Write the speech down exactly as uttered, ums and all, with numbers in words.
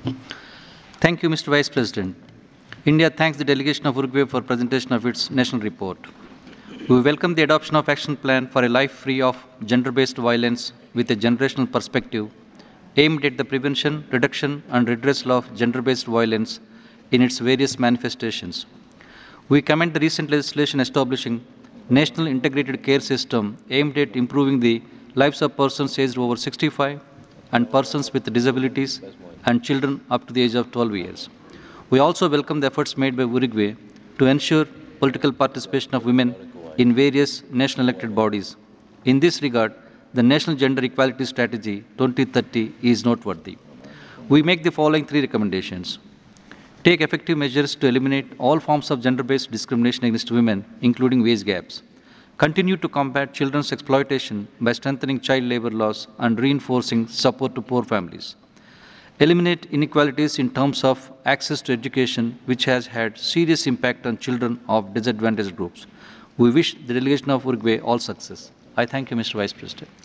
Thank you, Mister Vice President. India thanks the delegation of Uruguay for presentation of its national report. We welcome the adoption of action plan for a life free of gender-based violence with a generational perspective aimed at the prevention, reduction and redressal of gender-based violence in its various manifestations. We commend the recent legislation establishing National Integrated Care System aimed at improving the lives of persons aged over sixty-five and persons with disabilities and children up to the age of twelve years. We also welcome the efforts made by Uruguay to ensure political participation of women in various national elected bodies. In this regard, the National Gender Equality Strategy twenty thirty is noteworthy. We make the following three recommendations. Take effective measures to eliminate all forms of gender-based discrimination against women, including wage gaps. Continue to combat children's exploitation by strengthening child labor laws and reinforcing support to poor families. Eliminate inequalities in terms of access to education, which has had serious impact on children of disadvantaged groups. We wish the delegation of Uruguay all success. I thank you, Mister Vice President.